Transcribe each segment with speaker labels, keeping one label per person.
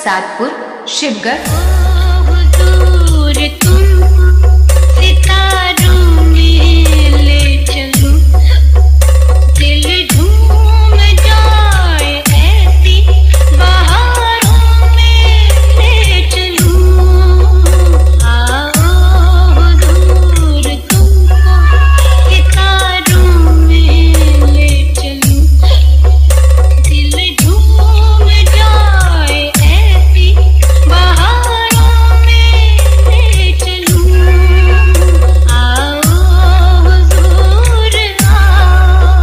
Speaker 1: प्रसादपुर शिवगढ़।
Speaker 2: हुजूर तुमको सितारों में ले चलूं, दिल झूम जाए ऐसी बहारों में ले चलूं। आओ हुजूर तुमको सितारों में ले चलूं, दिल झूम जाए ऐसी बहारों में ले चलूं। आओ हुजूर आओ।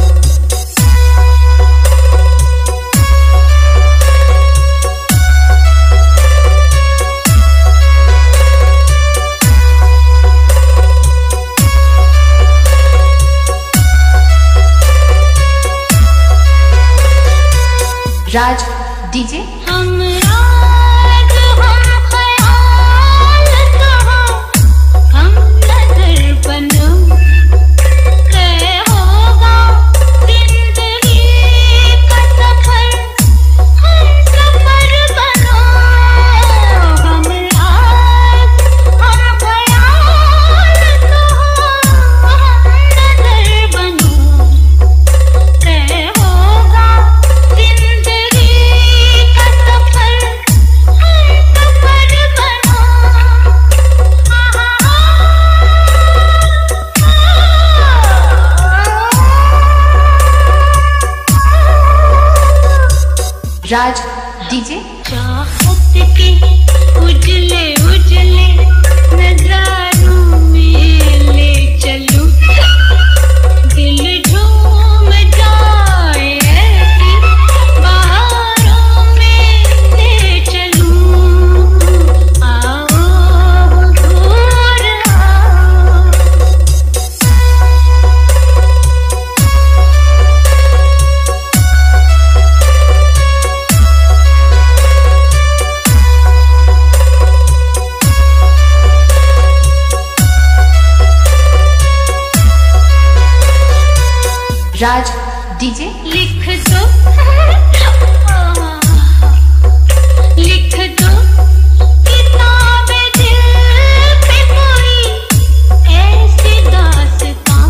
Speaker 1: राज डीजे।
Speaker 2: हम राग हम ख्याल कहाँ, हम नजर बनो तय होगा जिंदगी का सफर, हम सफर बनो। हम राग हम ख्याल कहाँ, हम नजर बनो तय होगा जिंदगी का सफर, हम सफर बनो।
Speaker 1: राज डीजे।
Speaker 2: चाहत के उजले उजले नजारों में ले चलूं, दिल झूम जाए ऐसी बहारों में ले चलूं। आओ हुजूर आओ।
Speaker 1: राज डीजे।
Speaker 2: लिख दो लिख दो किताबें दिल पे कोई ऐसी दास्तां,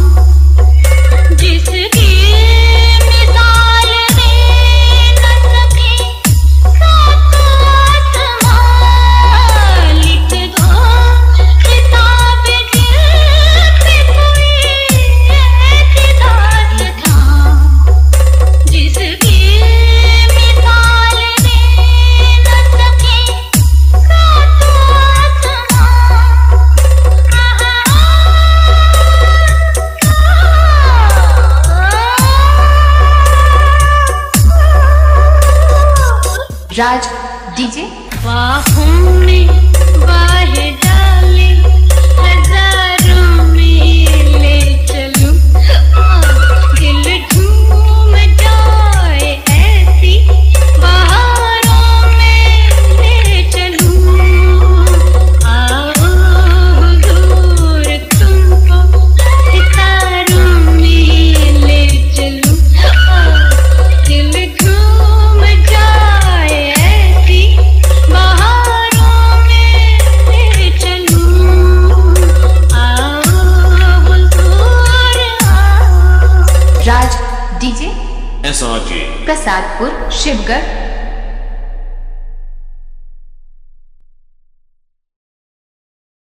Speaker 2: जिसकी मिसाल दे न सके सात आसमां। लिख दो किताबें दिल पे कोई ऐसी दास्तां, जिसकी मिसाल दे न सके सात आसमां।
Speaker 1: राज डीजे।
Speaker 2: बाहों में बाह डाले हजारों में ले चलूं, दिल झूम जाए ऐसी बहारों में ले चलूं। आओ हुजूर तुमको सितारों में ले चलूं, दिल झूम जाए ऐसी बहारों में ले चलूं। आओ हुजूर आओ।
Speaker 1: Raj DJ
Speaker 3: SRJ
Speaker 1: Prasadpur Shivgarh.